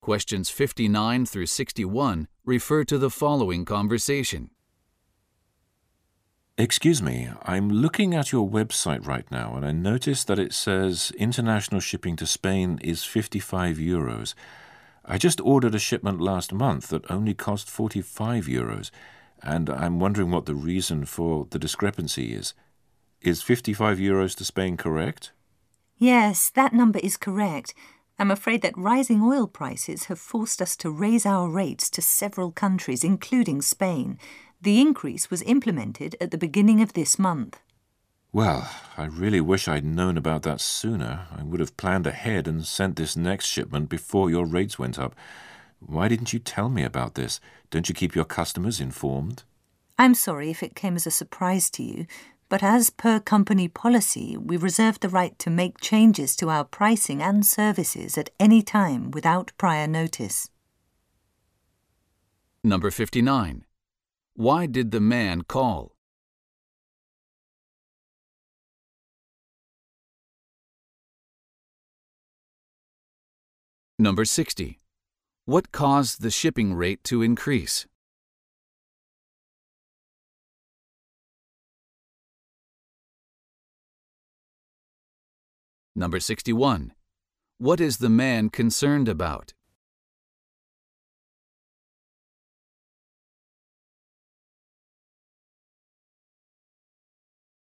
Questions 59 through 61 refer to the following conversation. Excuse me, I'm looking at your website right now and I notice that it says international shipping to Spain is €55. I just ordered a shipment last month that only cost €45, and I'm wondering what the reason for the discrepancy is. Is €55 to Spain correct? Yes, that number is correct. I'm afraid that rising oil prices have forced us to raise our rates to several countries, including Spain. The increase was implemented at the beginning of this month. Well, I really wish I'd known about that sooner. I would have planned ahead and sent this next shipment before your rates went up. Why didn't you tell me about this? Don't you keep your customers informed? I'm sorry if it came as a surprise to you, but as per company policy, we reserve the right to make changes to our pricing and services at any time without prior notice. Number 59. Why did the man call? Number 60. What caused the shipping rate to increase? Number 61. What is the man concerned about?